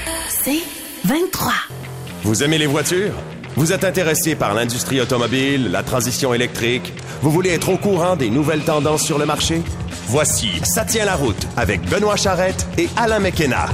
C'est 23. Vous aimez les voitures? Vous êtes intéressé par l'industrie automobile, la transition électrique? Vous voulez être au courant des nouvelles tendances sur le marché? Voici Ça tient la route avec Benoît Charrette et Alain McKenna.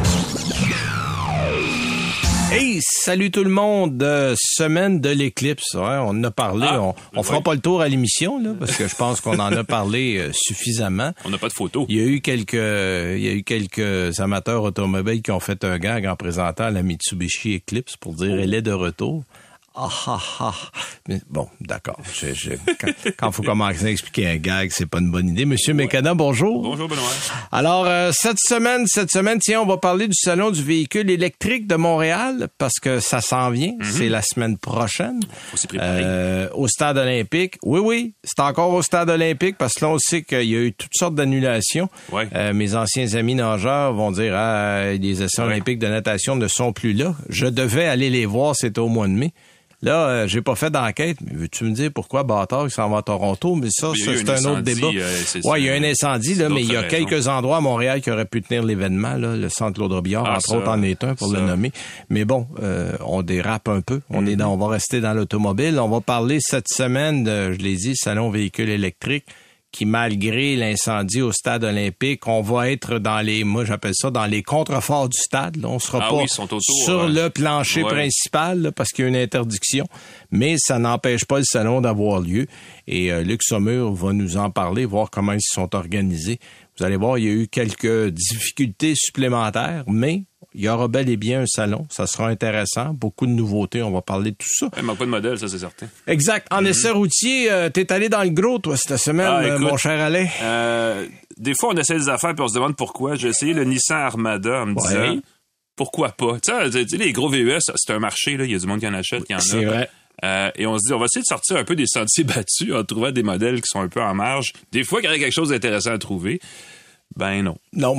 Hey, salut tout le monde, semaine de l'éclipse, ouais, on en a parlé, on fera pas le tour à l'émission là, parce que je pense qu'on en a parlé suffisamment. On n'a pas de photos. Il y a eu quelques amateurs automobiles qui ont fait un gag en présentant la Mitsubishi Eclipse pour dire elle est de retour. Mais bon, d'accord. Quand faut commencer à expliquer un gag, c'est pas une bonne idée. Monsieur Mécana, bonjour. Bonjour, Benoît. Alors, cette semaine, tiens, on va parler du Salon du véhicule électrique de Montréal, parce que ça s'en vient. C'est la semaine prochaine. Faut s'y préparer. Au Stade olympique. Oui, c'est encore au Stade olympique, parce que là, on sait qu'il y a eu toutes sortes d'annulations. Ouais. Mes anciens amis nageurs vont dire, les essais olympiques de natation ne sont plus là. Je devais aller les voir, c'était au mois de mai. Là, j'ai pas fait d'enquête, mais veux-tu me dire pourquoi Bâtard il s'en va à Toronto? Mais ça, c'est un autre débat. Il y a un incendie, là, mais il y a quelques endroits à Montréal qui auraient pu tenir l'événement, là. Le centre Claude-Robillard, entre autres, en est un pour le nommer. Mais bon, on dérape un peu. On va rester dans l'automobile. On va parler cette semaine de, je l'ai dit, Salon véhicule électrique, qui, malgré l'incendie au Stade olympique, on va être dans dans les contreforts du stade. Là, on sera pas sur le plancher principal, là, parce qu'il y a une interdiction. Mais ça n'empêche pas le salon d'avoir lieu. Et Luc Saumur va nous en parler, voir comment ils se sont organisés. Vous allez voir, il y a eu quelques difficultés supplémentaires, mais il y aura bel et bien un salon. Ça sera intéressant. Beaucoup de nouveautés. On va parler de tout ça. Il manque pas de modèle, ça, c'est certain. Exact. En essai routier, t'es allé dans le gros, toi, cette semaine, écoute, mon cher Alain. Des fois, on essaie des affaires puis on se demande pourquoi. J'ai essayé le Nissan Armada en me disant, pourquoi pas? Tu sais, les gros VUS, c'est un marché, là. Il y a du monde qui en achète, qui en a. C'est vrai. Et on se dit, on va essayer de sortir un peu des sentiers battus en trouvant des modèles qui sont un peu en marge. Des fois, il y aurait quelque chose d'intéressant à trouver. Ben non. Non.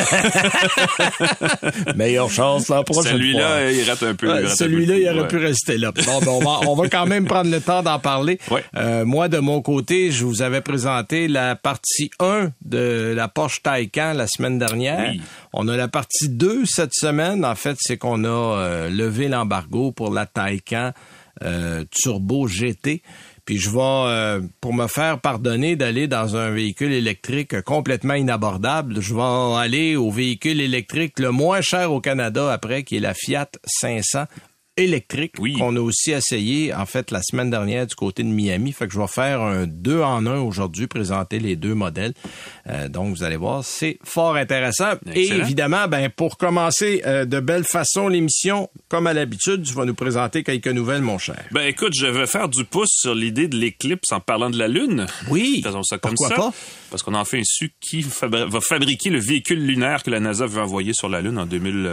Meilleure chance la prochaine Celui-là, fois. il rate un peu. Celui-là, il aurait pu rester là. Bon, on va quand même prendre le temps d'en parler. Ouais. Moi, de mon côté, je vous avais présenté la partie 1 de la Porsche Taycan la semaine dernière. Oui. On a la partie 2 cette semaine. En fait, c'est qu'on a levé l'embargo pour la Taycan Turbo GT. Puis je vais, pour me faire pardonner d'aller dans un véhicule électrique complètement inabordable, je vais aller au véhicule électrique le moins cher au Canada après, qui est la Fiat 500 électrique, qu'on a aussi essayé, en fait, la semaine dernière du côté de Miami. Fait que je vais faire un 2 en 1 aujourd'hui, présenter les deux modèles. Donc, vous allez voir, c'est fort intéressant. Excellent. Et évidemment, pour commencer de belle façon l'émission, comme à l'habitude, tu vas nous présenter quelques nouvelles, mon cher. Écoute, je vais faire du pouce sur l'idée de l'éclipse en parlant de la Lune. Oui. Faisons ça comme Pourquoi ça. Pas? Parce qu'on a enfin su qui va fabriquer le véhicule lunaire que la NASA veut envoyer sur la Lune en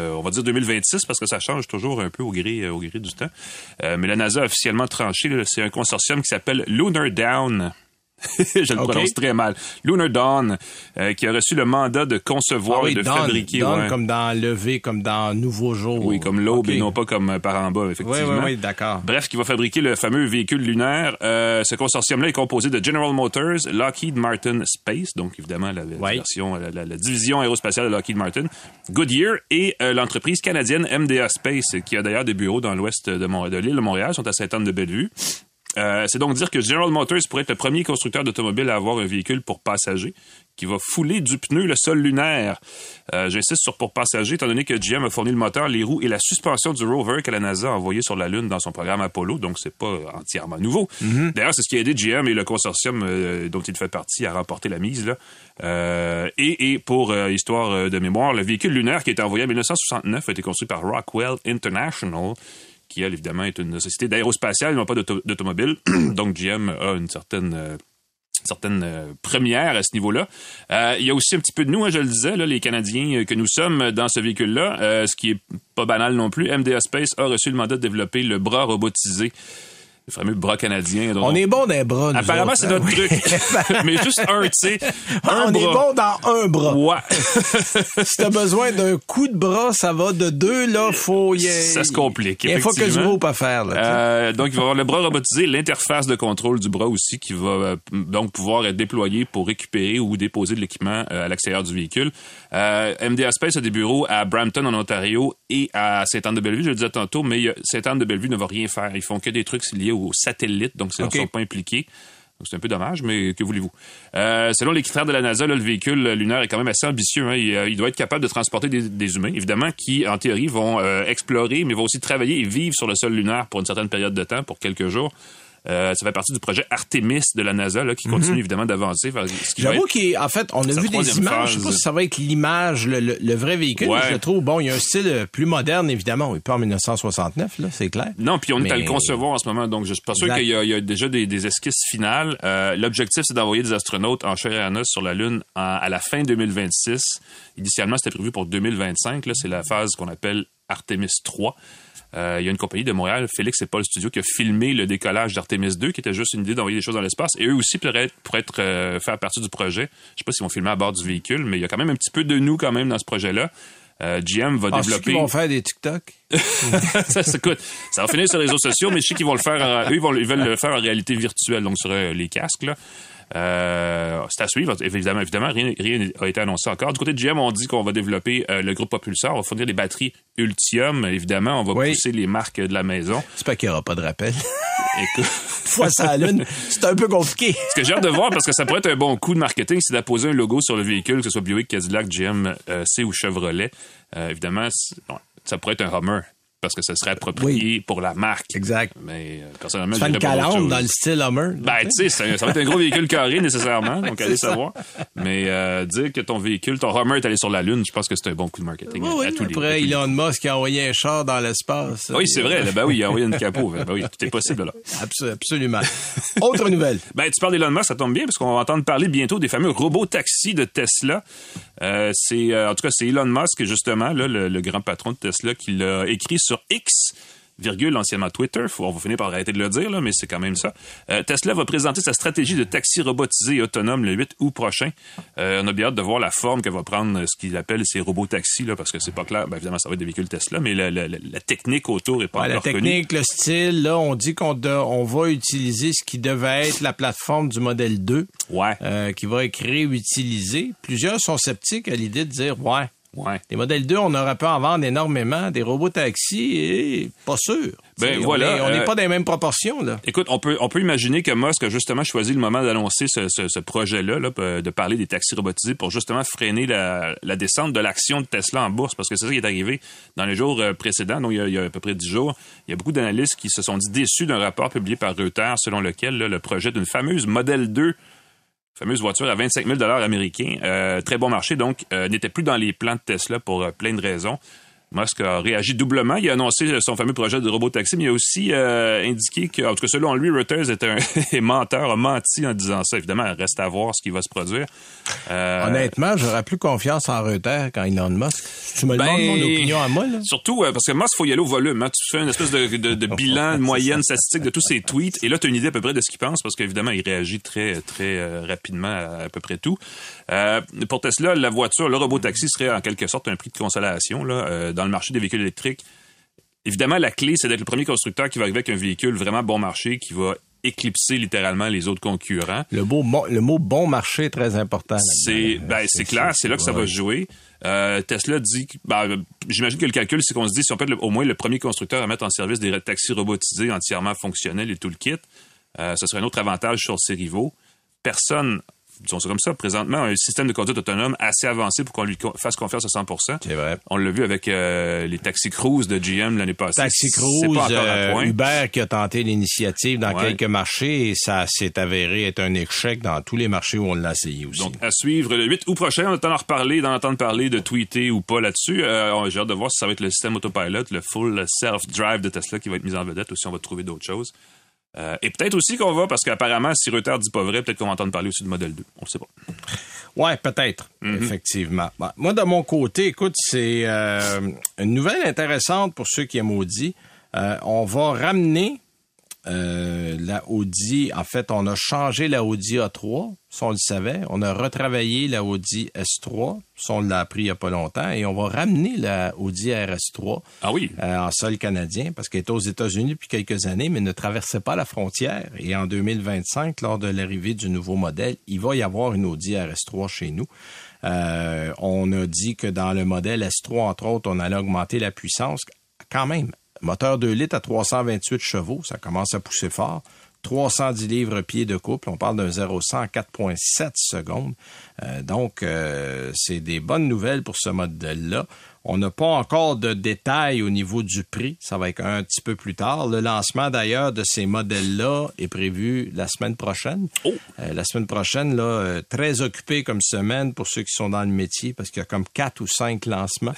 2026, parce que ça change toujours un peu au gré du temps. Mais la NASA a officiellement tranché, là, c'est un consortium qui s'appelle Lunar Dawn. Je le prononce très mal. Lunar Dawn, qui a reçu le mandat de concevoir et de fabriquer. Dawn comme dans lever, comme dans nouveau jour. Oui, comme l'aube et non pas comme par en bas, effectivement. Oui, d'accord. Bref, qui va fabriquer le fameux véhicule lunaire. Ce consortium-là est composé de General Motors, Lockheed Martin Space, donc évidemment la version, la division aérospatiale de Lockheed Martin, Goodyear et l'entreprise canadienne MDA Space, qui a d'ailleurs des bureaux dans l'ouest de l'île de Montréal, sont à Sainte-Anne-de-Bellevue. C'est donc dire que General Motors pourrait être le premier constructeur d'automobile à avoir un véhicule pour passagers qui va fouler du pneu le sol lunaire. J'insiste sur pour passagers, étant donné que GM a fourni le moteur, les roues et la suspension du rover que la NASA a envoyé sur la Lune dans son programme Apollo, donc c'est pas entièrement nouveau. Mm-hmm. D'ailleurs, c'est ce qui a aidé GM et le consortium dont il fait partie à remporter la mise. Là. Et pour histoire de mémoire, le véhicule lunaire qui a été envoyé en 1969 a été construit par Rockwell International, qui, elle, évidemment, est une société d'aérospatiale, non pas d'automobile. Donc, GM a une certaine première à ce niveau-là. Il y a aussi un petit peu de nous, je le disais, là, les Canadiens que nous sommes dans ce véhicule-là, ce qui est pas banal non plus. MDA Space a reçu le mandat de développer le bras robotisé Le fameux bras canadien. On est bon d'un bras, nous apparemment, autres, c'est notre truc. Mais juste un, tu sais. On est bon dans un bras. Ouais. Si t'as besoin d'un coup de bras, ça va de 2, là, ça se complique. Il y a un focus group à faire, là. Donc, il va y avoir le bras robotisé, l'interface de contrôle du bras aussi qui va donc pouvoir être déployé pour récupérer ou déposer de l'équipement à l'extérieur du véhicule. MDA Space a des bureaux à Brampton, en Ontario, et à Sainte-Anne-de-Bellevue, je le disais tantôt, mais Sainte-Anne-de-Bellevue ne va rien faire. Ils font que des trucs liés aux satellites, donc ils ne sont pas impliqués. Donc, c'est un peu dommage, mais que voulez-vous? Selon les critères de la NASA, là, le véhicule lunaire est quand même assez ambitieux. Hein. Il doit être capable de transporter des humains, évidemment, qui, en théorie, vont explorer, mais vont aussi travailler et vivre sur le sol lunaire pour une certaine période de temps, pour quelques jours. Ça fait partie du projet Artemis de la NASA, là, qui continue évidemment d'avancer. J'avoue qu'en fait, on a vu des images. Je sais pas si ça va être l'image, le vrai véhicule. Ouais. Je le trouve, bon, il y a un style plus moderne, évidemment. Oui, pas en 1969, là, c'est clair. Non, puis on est à le concevoir en ce moment, donc je suis pas sûr qu'il y a déjà des esquisses finales. L'objectif, c'est d'envoyer des astronautes en chair et en os sur la Lune à la fin 2026. Initialement, c'était prévu pour 2025. Là, c'est la phase qu'on appelle Artemis 3. Il y a une compagnie de Montréal, Félix et Paul Studio, qui a filmé le décollage d'Artemis 2, qui était juste une idée d'envoyer des choses dans l'espace. Et eux aussi pourraient faire partie du projet. Je sais pas s'ils vont filmer à bord du véhicule, mais il y a quand même un petit peu de nous quand même dans ce projet-là. GM va développer... qu'ils vont faire des TikTok? Écoute, ça va finir sur les réseaux sociaux, mais je sais qu'ils vont le faire... Eux, ils veulent le faire en réalité virtuelle, donc sur les casques, là. C'est à suivre. Évidemment, rien n'a été annoncé encore. Du côté de GM, on dit qu'on va développer le groupe propulseur. On va fournir des batteries Ultium. Évidemment, on va pousser les marques de la maison. J'espère qu'il n'y aura pas de rappel. Écoute, fois ça à la Lune, c'est un peu compliqué. Ce que j'ai hâte de voir, parce que ça pourrait être un bon coup de marketing, c'est d'apposer un logo sur le véhicule, que ce soit Buick, Cadillac, GM, C ou Chevrolet. Évidemment, ça pourrait être un Hummer. Parce que ce serait approprié pour la marque. Exact. Mais personnellement, je une calandre dans le style Hummer. Ben, tu sais, ça va être un gros véhicule carré nécessairement, donc allez savoir. Mais dire que ton Hummer est allé sur la Lune, je pense que c'est un bon coup de marketing. Oui, après, Elon Musk a envoyé un char dans l'espace. Oui, c'est vrai. Là, il a envoyé une capot. Ben oui, tout est possible là. Absolument. Autre nouvelle. Ben, tu parles d'Elon Musk, ça tombe bien, parce qu'on va entendre parler bientôt des fameux robots taxis de Tesla. En tout cas, c'est Elon Musk, justement, là, le grand patron de Tesla, qui l'a écrit sur X, anciennement Twitter. On va finir par arrêter de le dire, là, mais c'est quand même ça. Tesla va présenter sa stratégie de taxi robotisé et autonome le 8 août prochain. On a bien hâte de voir la forme que va prendre ce qu'il appelle ces robots taxis, là, parce que c'est pas clair. Ben, évidemment, ça va être des véhicules Tesla, mais la technique autour est pas encore connue. La technique, le style, là, on dit qu'on va utiliser ce qui devait être la plateforme du modèle 2, qui va être réutilisée. Plusieurs sont sceptiques à l'idée de dire, les modèles 2, on aurait pu en vendre énormément. Des robots taxis, pas sûr. Ben voilà, on n'est pas dans les mêmes proportions, là. Écoute, on peut imaginer que Musk a justement choisi le moment d'annoncer ce projet-là, là, de parler des taxis robotisés pour justement freiner la descente de l'action de Tesla en bourse, parce que c'est ça qui est arrivé dans les jours précédents, donc il y a à peu près 10 jours. Il y a beaucoup d'analystes qui se sont dit déçus d'un rapport publié par Reuters selon lequel là, le projet d'une fameuse Model 2, fameuse voiture à 25 000 $ américains, très bon marché, donc n'était plus dans les plans de Tesla pour plein de raisons. Musk a réagi doublement. Il a annoncé son fameux projet de robot taxi, mais il a aussi indiqué que, en tout cas, selon lui, Reuters est menteur, a menti en disant ça. Évidemment, il reste à voir ce qui va se produire. Honnêtement, j'aurais plus confiance en Reuters qu'en Elon Musk. Tu me demandes mon opinion à moi, là? Surtout, parce que Musk, il faut y aller au volume. Hein. Tu fais une espèce de bilan, moyenne, statistique de tous ses tweets, et là, tu as une idée à peu près de ce qu'il pense, parce qu'évidemment, il réagit très, très rapidement à peu près tout. Pour Tesla, la voiture, le robot taxi serait en quelque sorte un prix de consolation, là, dans le marché des véhicules électriques. Évidemment, la clé, c'est d'être le premier constructeur qui va arriver avec un véhicule vraiment bon marché, qui va éclipser littéralement les autres concurrents. Le mot bon marché est très important. C'est clair, c'est là que ça va jouer. Tesla dit, j'imagine que le calcul, c'est qu'on se dit, si on peut être au moins le premier constructeur à mettre en service des taxis robotisés entièrement fonctionnels et tout le kit, ce serait un autre avantage sur ses rivaux. Personne, disons ça comme ça, présentement, un système de conduite autonome assez avancé pour qu'on lui fasse confiance à 100%. C'est vrai. On l'a vu avec les Taxi Cruise de GM l'année passée. Taxi Cruise, Uber qui a tenté l'initiative dans quelques marchés et ça s'est avéré être un échec dans tous les marchés où on l'a essayé aussi. Donc, à suivre le 8 août prochain, on attend d'en reparler, d'en entendre parler, de tweeter ou pas là-dessus. J'ai hâte de voir si ça va être le système autopilot, le full self-drive de Tesla qui va être mis en vedette ou si on va trouver d'autres choses. Et peut-être aussi qu'on va, parce qu'apparemment, si Reuters dit pas vrai, peut-être qu'on va entendre parler aussi de Model 2. On ne sait pas. Ouais, peut-être, effectivement. Bon, moi, de mon côté, écoute, c'est une nouvelle intéressante pour ceux qui aiment Audi. On va ramener la Audi, en fait, on a changé la Audi A3, ça on le savait. On a retravaillé la Audi S3, ça on l'a appris il n'y a pas longtemps. Et on va ramener la Audi RS3 en sol canadien, parce qu'elle est aux États-Unis depuis quelques années, mais ne traversait pas la frontière. Et en 2025, lors de l'arrivée du nouveau modèle, il va y avoir une Audi RS3 chez nous. On a dit que dans le modèle S3, entre autres, on allait augmenter la puissance. Quand même, moteur 2 litres à 328 chevaux, ça commence à pousser fort. 310 livres-pieds de couple, on parle d'un 0-100 à 4,7 secondes. Donc, c'est des bonnes nouvelles pour ce modèle-là. On n'a pas encore de détails au niveau du prix. Ça va être un petit peu plus tard. Le lancement, d'ailleurs, de ces modèles-là est prévu la semaine prochaine. La semaine prochaine, là, très occupé comme semaine pour ceux qui sont dans le métier, parce qu'il y a comme 4 ou 5 lancements.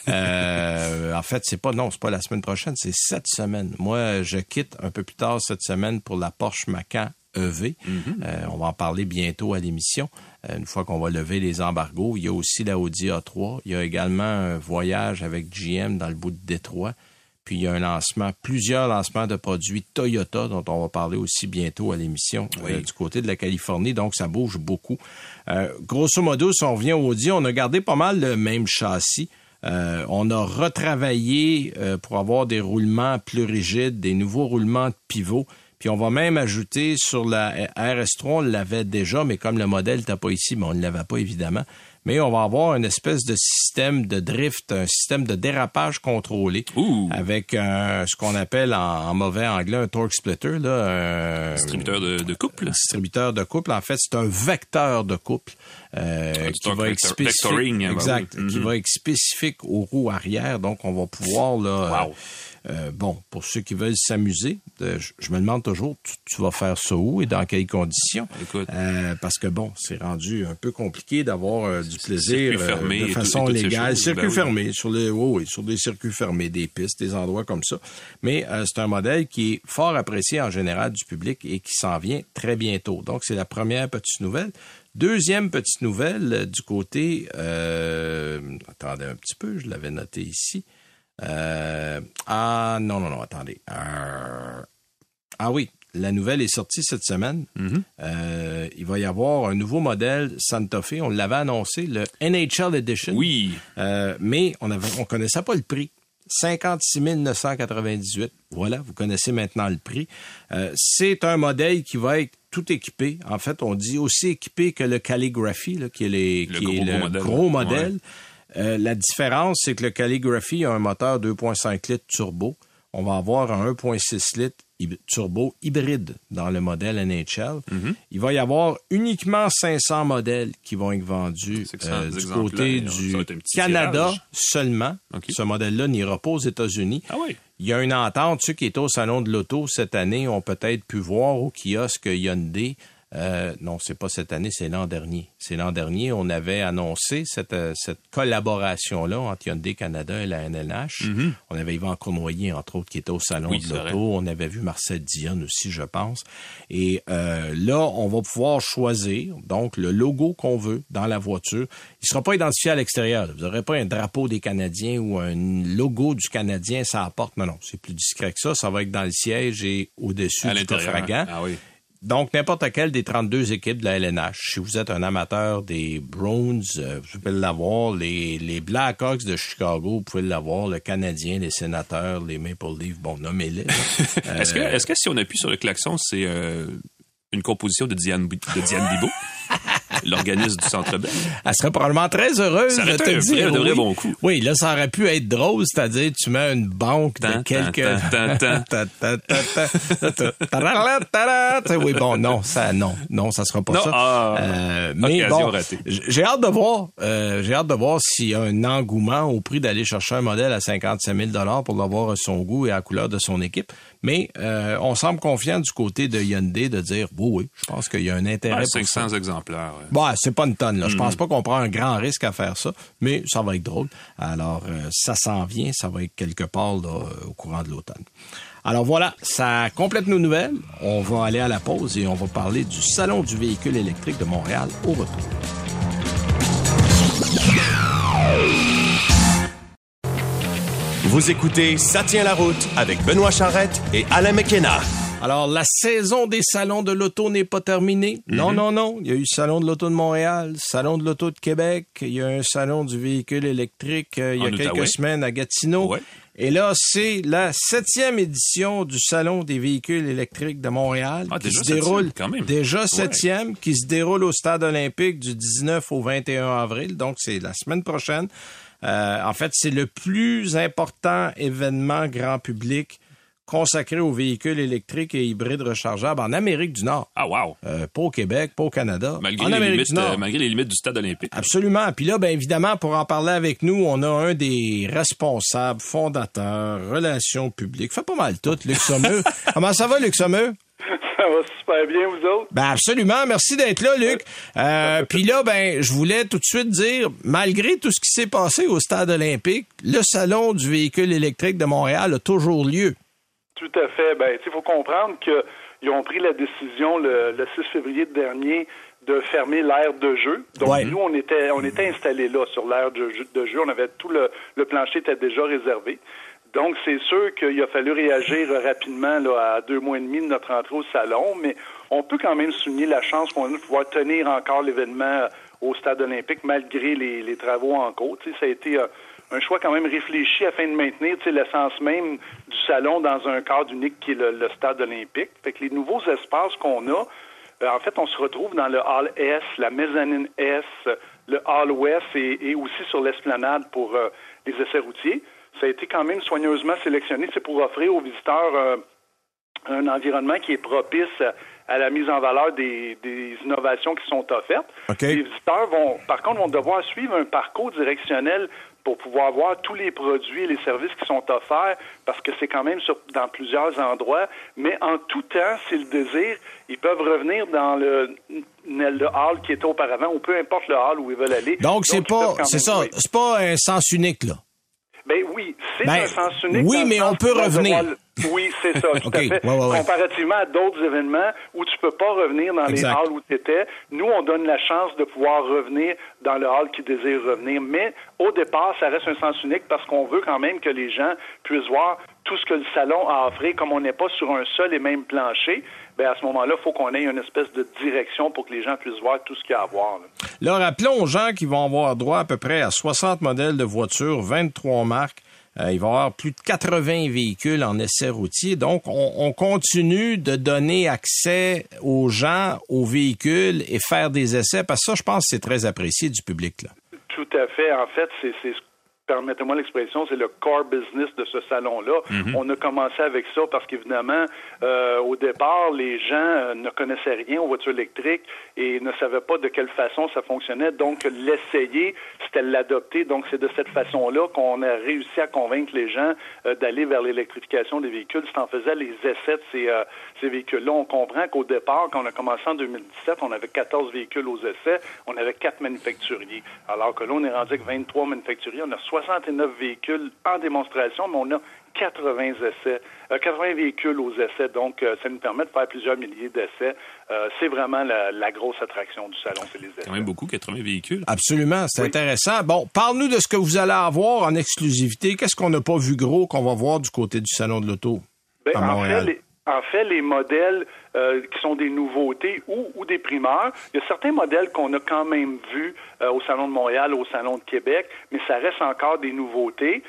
En fait, c'est pas la semaine prochaine, c'est cette semaine. Moi, je quitte un peu plus tard cette semaine pour la Porsche Macan EV. On va en parler bientôt à l'émission. Une fois qu'on va lever les embargos, il y a aussi la Audi A3. Il y a également un voyage avec GM dans le bout de Détroit. Puis il y a plusieurs lancements de produits Toyota dont on va parler aussi bientôt à l'émission du côté de la Californie. Donc, ça bouge beaucoup. Grosso modo, si on revient au Audi, on a gardé pas mal le même châssis. On a retravaillé pour avoir des roulements plus rigides, des nouveaux roulements de pivot. Puis on va même ajouter sur la RS3, on l'avait déjà, mais comme le modèle n'était pas ici, on ne l'avait pas évidemment. Mais on va avoir une espèce de système de drift, un système de dérapage contrôlé avec ce qu'on appelle en mauvais anglais un torque splitter. Là, distributeur de couple. Un distributeur de couple. En fait, c'est un vecteur de couple qui va être spécifique, qui va être spécifique aux roues arrière. Donc, on va pouvoir là. Pour ceux qui veulent s'amuser, je me demande toujours, tu vas faire ça où et dans quelles conditions? Écoute. Parce que c'est rendu un peu compliqué d'avoir du plaisir de façon légale. Circuit fermé, sur des circuits fermés, des pistes, des endroits comme ça. Mais c'est un modèle qui est fort apprécié en général du public et qui s'en vient très bientôt. Donc, c'est la première petite nouvelle. Deuxième petite nouvelle du côté... attendez un petit peu, je l'avais noté ici. Attendez. Oui, la nouvelle est sortie cette semaine. Il va y avoir un nouveau modèle Santa Fe. On l'avait annoncé, le NHL Edition. Oui. Mais on connaissait pas le prix. 56 998. Voilà, vous connaissez maintenant le prix. C'est un modèle qui va être tout équipé. En fait, on dit aussi équipé que le Calligraphy, là, qui est le gros modèle. La différence, c'est que le Calligraphy a un moteur 2,5 litres turbo. On va avoir un 1,6 litres turbo hybride dans le modèle NHL. Il va y avoir uniquement 500 modèles qui vont être vendus du côté du Canada seulement. Ce modèle-là n'ira pas aux États-Unis. Il y a une entente. Ceux qui étaient au Salon de l'Auto cette année ont peut-être pu voir au kiosque Hyundai. Non, c'est pas cette année, c'est l'an dernier. C'est l'an dernier, on avait annoncé cette collaboration-là entre Hyundai Canada et la NNH. On avait Yvan Cournoyer, entre autres, qui était au Salon de l'Auto. On avait vu Marcel Dionne aussi, je pense. Et là, on va pouvoir choisir donc le logo qu'on veut dans la voiture. Il sera pas identifié à l'extérieur. Vous n'aurez pas un drapeau des Canadiens ou un logo du Canadien, ça apporte. Non, c'est plus discret que ça. Ça va être dans le siège et au-dessus du coffre à gants. Donc, n'importe quelle des 32 équipes de la LNH, si vous êtes un amateur des Browns, vous pouvez l'avoir. Les Blackhawks de Chicago, vous pouvez l'avoir. Le Canadien, les Sénateurs, les Maple Leafs, nommez-les. Est-ce que si on appuie sur le klaxon, c'est une composition de Diane Bibeau? L'organisme du Centre Bell. Elle serait probablement très heureuse de te dire. Ça aurait bon coup. Oui, là, ça aurait pu être drôle, c'est-à-dire tu mets une banque de quelques... Oui, non, ça sera pas ça. Mais ratée. J'ai hâte de voir. J'ai hâte de voir s'il y a un engouement au prix d'aller chercher un modèle à 55 000 pour l'avoir à son goût et à la couleur de son équipe. Mais on semble confiant du côté de Hyundai de dire oui, je pense qu'il y a un intérêt pour 500 ça. exemplaires. C'est pas une tonne, là. Je pense pas qu'on prend un grand risque à faire ça, mais ça va être drôle. Alors, ça s'en vient, ça va être quelque part là, au courant de l'automne. Alors voilà, ça complète nos nouvelles. On va aller à la pause et on va parler du Salon du véhicule électrique de Montréal au retour. Vous écoutez Ça tient la route avec Benoît Charrette et Alain McKenna. Alors, la saison des salons de l'auto n'est pas terminée. Non. Il y a eu le Salon de l'auto de Montréal, le Salon de l'auto de Québec, il y a un Salon du véhicule électrique il y a quelques semaines à Gatineau. Ouais. Et là, c'est la 7e édition du Salon des véhicules électriques de Montréal qui se déroule déjà 7e, qui se déroule au Stade olympique du 19 au 21 avril. Donc, c'est la semaine prochaine. En fait, c'est le plus important événement grand public consacré aux véhicules électriques et hybrides rechargeables en Amérique du Nord. Ah, wow! Pas au Québec, pas au Canada. Malgré les limites du Stade olympique. Absolument. Puis là, bien évidemment, pour en parler avec nous, on a un des responsables, fondateurs, relations publiques. Fait pas mal tout, Luc Sommeux. Comment ça va, Luc Sommeux? Ça va super bien, vous autres? Ben absolument. Merci d'être là, Luc. Puis là, je voulais tout de suite dire, malgré tout ce qui s'est passé au Stade olympique, le Salon du véhicule électrique de Montréal a toujours lieu. Tout à fait. Il faut comprendre qu'ils ont pris la décision le 6 février dernier de fermer l'aire de jeu. Donc, nous, on était installés là, sur l'aire de jeu. On avait tout le plancher était déjà réservé. Donc, c'est sûr qu'il a fallu réagir rapidement là, à 2 mois et demi de notre entrée au salon, mais on peut quand même souligner la chance qu'on a de pouvoir tenir encore l'événement au Stade olympique malgré les travaux en cours. Ça a été un choix quand même réfléchi afin de maintenir l'essence même du salon dans un cadre unique qui est le Stade olympique. Fait que les nouveaux espaces qu'on a, en fait, on se retrouve dans le Hall S, la mezzanine S, le Hall Ouest et aussi sur l'esplanade pour les essais routiers. Ça a été quand même soigneusement sélectionné. C'est pour offrir aux visiteurs un environnement qui est propice à la mise en valeur des innovations qui sont offertes. Okay. Les visiteurs vont devoir suivre un parcours directionnel pour pouvoir voir tous les produits et les services qui sont offerts, parce que c'est quand même dans plusieurs endroits. Mais en tout temps, s'ils le désirent, ils peuvent revenir dans le hall qui était auparavant, ou peu importe le hall où ils veulent aller. Donc c'est pas un sens unique, là. Ben oui, c'est un sens unique. Oui, mais on peut revenir. Oui, c'est ça, tout à fait. Ouais. Comparativement à d'autres événements où tu peux pas revenir dans les halls où tu étais, nous, on donne la chance de pouvoir revenir dans le hall qui désire revenir. Mais au départ, ça reste un sens unique parce qu'on veut quand même que les gens puissent voir tout ce que le salon a offert, comme on n'est pas sur un seul et même plancher. À ce moment-là, il faut qu'on ait une espèce de direction pour que les gens puissent voir tout ce qu'il y a à voir. Là, rappelons aux gens qui vont avoir droit à peu près à 60 modèles de voitures, 23 marques. Il va y avoir plus de 80 véhicules en essai routier. Donc, on continue de donner accès aux gens, aux véhicules et faire des essais, parce que ça, je pense que c'est très apprécié du public, là. Tout à fait. En fait, c'est permettez-moi l'expression, c'est le core business de ce salon-là. Mm-hmm. On a commencé avec ça parce qu'évidemment, au départ, les gens ne connaissaient rien aux voitures électriques et ne savaient pas de quelle façon ça fonctionnait. Donc, l'essayer, c'était l'adopter. Donc, c'est de cette façon-là qu'on a réussi à convaincre les gens d'aller vers l'électrification des véhicules. C'est en faisant les essais de ces véhicules-là. On comprend qu'au départ, quand on a commencé en 2017, on avait 14 véhicules aux essais, on avait 4 manufacturiers. Alors que là, on est rendu avec 23 manufacturiers, on a 69 véhicules en démonstration, mais on a 80 véhicules aux essais. Donc, ça nous permet de faire plusieurs milliers d'essais. C'est vraiment la grosse attraction du salon, c'est les essais. C'est quand même beaucoup, 80 véhicules. Absolument, c'est intéressant. Bon, parle-nous de ce que vous allez avoir en exclusivité. Qu'est-ce qu'on n'a pas vu gros qu'on va voir du côté du Salon de l'Auto à Montréal? En fait, les modèles qui sont des nouveautés ou des primeurs, il y a certains modèles qu'on a quand même vus au Salon de Montréal, au Salon de Québec, mais ça reste encore des nouveautés.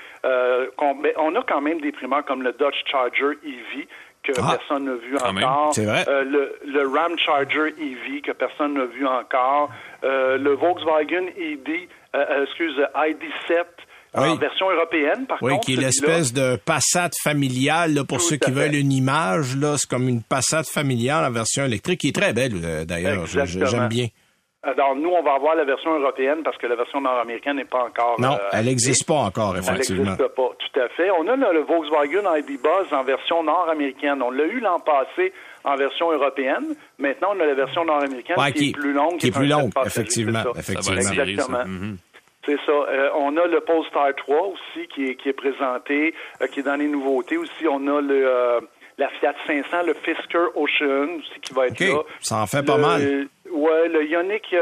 On a quand même des primeurs comme le Dodge Charger EV, que personne n'a vu encore. C'est vrai. Le Ram Charger EV, que personne n'a vu encore. Le Volkswagen ID7, en version européenne, par contre. Oui, qui est l'espèce de Passat familiale, là, pour ceux qui veulent une image, là, c'est comme une Passat familiale en version électrique, qui est très belle, d'ailleurs. J'aime bien. Alors, nous, on va avoir la version européenne parce que la version nord-américaine n'est pas encore... Non, elle n'existe pas encore, effectivement. Elle n'existe pas, tout à fait. On a le Volkswagen ID Buzz en version nord-américaine. On l'a eu l'an passé en version européenne. Maintenant, on a la version nord-américaine qui est plus longue. Qui est plus longue, effectivement. Exactement. C'est ça. On a le Polestar 3 aussi qui est présenté, qui est dans les nouveautés aussi. On a la Fiat 500, le Fisker Ocean aussi qui va être là. Ça en fait pas mal. Ouais, le Ioniq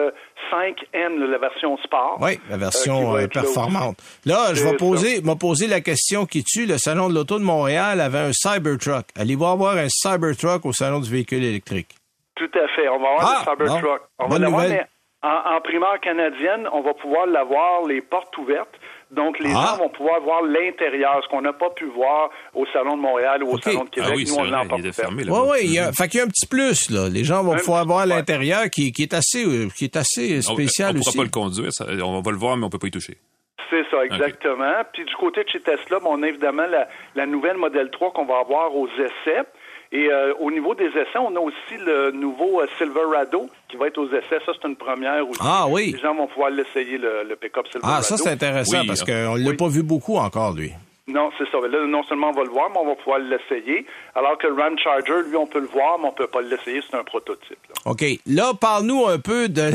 5N, la version sport. Oui, la version performante. Là, je vais m'a posé la question qui tue. Le Salon de l'Auto de Montréal avait un Cybertruck. Allez-vous avoir un Cybertruck au Salon du véhicule électrique? Tout à fait. On va avoir des Cybertruck. On va l'avoir, mais en primeur canadienne, on va pouvoir l'avoir les portes ouvertes. Donc, les gens vont pouvoir voir l'intérieur, ce qu'on n'a pas pu voir au Salon de Montréal ou au Salon de Québec. Oui, nous, on l'a en porte ouverte. Oui, fait qu'il y a un petit plus, là. Les gens vont pouvoir voir l'intérieur qui est assez spécial aussi. On ne pourra pas le conduire, on va le voir, mais on ne peut pas y toucher. C'est ça, exactement. Okay. Puis du côté de chez Tesla, on a évidemment la nouvelle Model 3 qu'on va avoir aux essais. Et au niveau des essais, on a aussi le nouveau Silverado qui va être aux essais. Ça, c'est une première aussi. Ah oui. Les gens vont pouvoir l'essayer, le pick-up Silverado. Ah, ça, c'est intéressant parce qu'on ne l'a pas vu beaucoup encore, lui. Non, c'est ça. Là, non seulement on va le voir, mais on va pouvoir l'essayer. Alors que le Ram Charger, lui, on peut le voir, mais on peut pas l'essayer. C'est un prototype. Là. OK. Là, parle-nous un peu de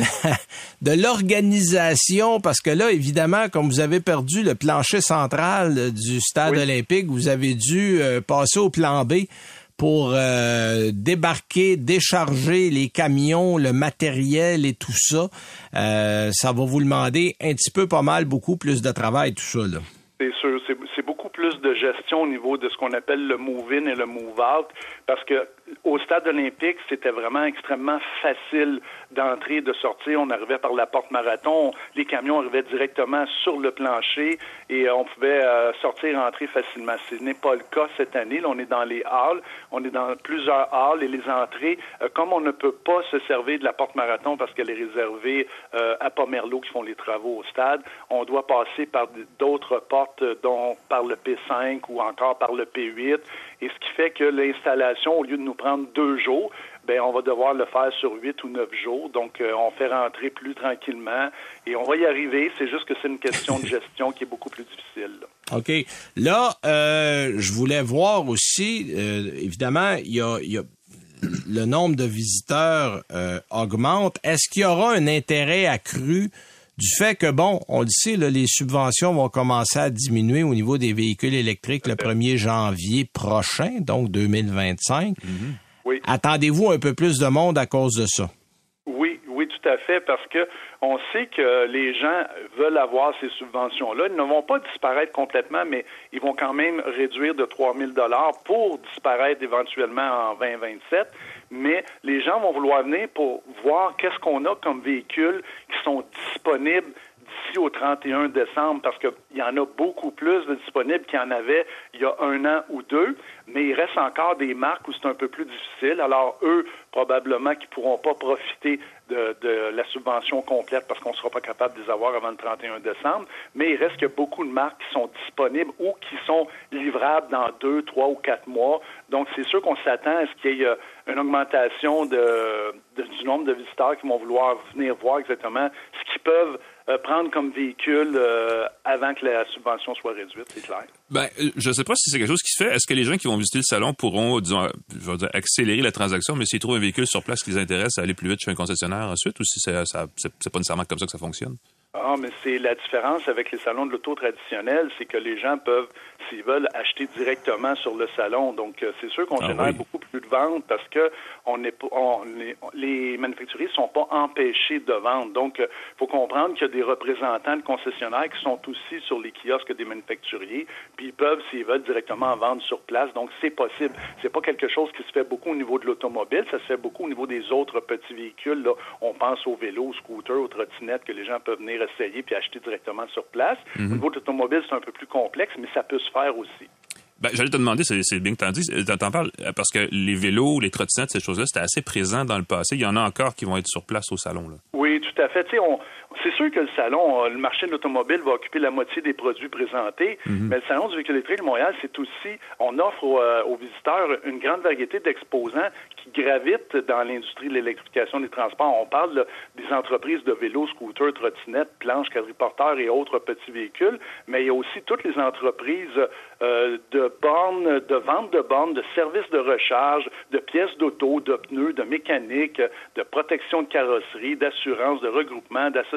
l'organisation, parce que là, évidemment, comme vous avez perdu le plancher central du stade olympique, vous avez dû passer au plan B pour débarquer, décharger les camions, le matériel et tout ça. Ça va vous demander un petit peu, pas mal, beaucoup plus de travail, tout ça, là. C'est sûr, c'est beaucoup plus de gestion au niveau de ce qu'on appelle le move-in et le move-out, parce que au stade olympique, c'était vraiment extrêmement facile d'entrer et de sortir. On arrivait par la porte Marathon, les camions arrivaient directement sur le plancher et on pouvait sortir et entrer facilement. Ce n'est pas le cas cette année. Là, on est dans les halls, on est dans plusieurs halls et les entrées, comme on ne peut pas se servir de la porte Marathon parce qu'elle est réservée à Pomerleau qui font les travaux au stade, on doit passer par d'autres portes, dont par le P5 ou encore par le P8, et ce qui fait que l'installation, au lieu de nous prendre 2 jours, on va devoir le faire sur 8 ou 9 jours. Donc, on fait rentrer plus tranquillement et on va y arriver. C'est juste que c'est une question de gestion qui est beaucoup plus difficile. Là. OK. Là, je voulais voir aussi, évidemment, il y a le nombre de visiteurs augmente. Est-ce qu'il y aura un intérêt accru du fait que, on le sait, là, les subventions vont commencer à diminuer au niveau des véhicules électriques le 1er janvier prochain, donc 2025. Mm-hmm. Oui. Attendez-vous un peu plus de monde à cause de ça? Oui, tout à fait, parce que on sait que les gens veulent avoir ces subventions-là. Ils ne vont pas disparaître complètement, mais ils vont quand même réduire de 3 000 $ pour disparaître éventuellement en 2027. Mais les gens vont vouloir venir pour voir qu'est-ce qu'on a comme véhicules qui sont disponibles d'ici au 31 décembre, parce qu'il y en a beaucoup plus de disponibles qu'il y en avait il y a 1 an ou 2, mais il reste encore des marques où c'est un peu plus difficile. Alors, eux, probablement qu'ils ne pourront pas profiter de la subvention complète parce qu'on ne sera pas capable de les avoir avant le 31 décembre, mais il reste qu'il y a beaucoup de marques qui sont disponibles ou qui sont livrables dans 2, 3 ou 4 mois. Donc, c'est sûr qu'on s'attend à ce qu'il y ait une augmentation du nombre de visiteurs qui vont vouloir venir voir exactement ce qu'ils peuvent prendre comme véhicule avant que la subvention soit réduite, c'est clair. Je ne sais pas si c'est quelque chose qui se fait. Est-ce que les gens qui vont visiter le salon pourront, disons, accélérer la transaction, mais s'ils trouvent un véhicule sur place qui les intéresse, à aller plus vite chez un concessionnaire ensuite, ou si c'est pas nécessairement comme ça que ça fonctionne? Ah, mais c'est la différence avec les salons de l'auto traditionnels, c'est que les gens peuvent, s'ils veulent, acheter directement sur le salon. Donc, c'est sûr qu'on génère beaucoup plus de ventes parce que les manufacturiers ne sont pas empêchés de vendre. Donc, il faut comprendre qu'il y a des représentants de concessionnaires qui sont aussi sur les kiosques des manufacturiers, puis ils peuvent, s'ils veulent, directement vendre sur place. Donc, c'est possible. C'est pas quelque chose qui se fait beaucoup au niveau de l'automobile, ça se fait beaucoup au niveau des autres petits véhicules. Là, on pense aux vélos, aux scooters, aux trottinettes que les gens peuvent venir essayer puis acheter directement sur place. Mm-hmm. Au niveau de l'automobile, c'est un peu plus complexe, mais ça peut se faire aussi. J'allais te demander, c'est bien que t'en parles, parce que les vélos, les trottinettes, ces choses-là, c'était assez présent dans le passé. Il y en a encore qui vont être sur place au salon, là. Oui, tout à fait. Tu sais, c'est sûr que le salon, le marché de l'automobile va occuper la moitié des produits présentés, mais le salon du véhicule électrique de Montréal, c'est aussi, on offre aux visiteurs une grande variété d'exposants qui gravitent dans l'industrie de l'électrification des transports. On parle des entreprises de vélos, scooters, trottinettes, planches, quadriporteurs et autres petits véhicules, mais il y a aussi toutes les entreprises de bornes, de vente de bornes, de services de recharge, de pièces d'auto, de pneus, de mécanique, de protection de carrosserie, d'assurance, de regroupement, d'association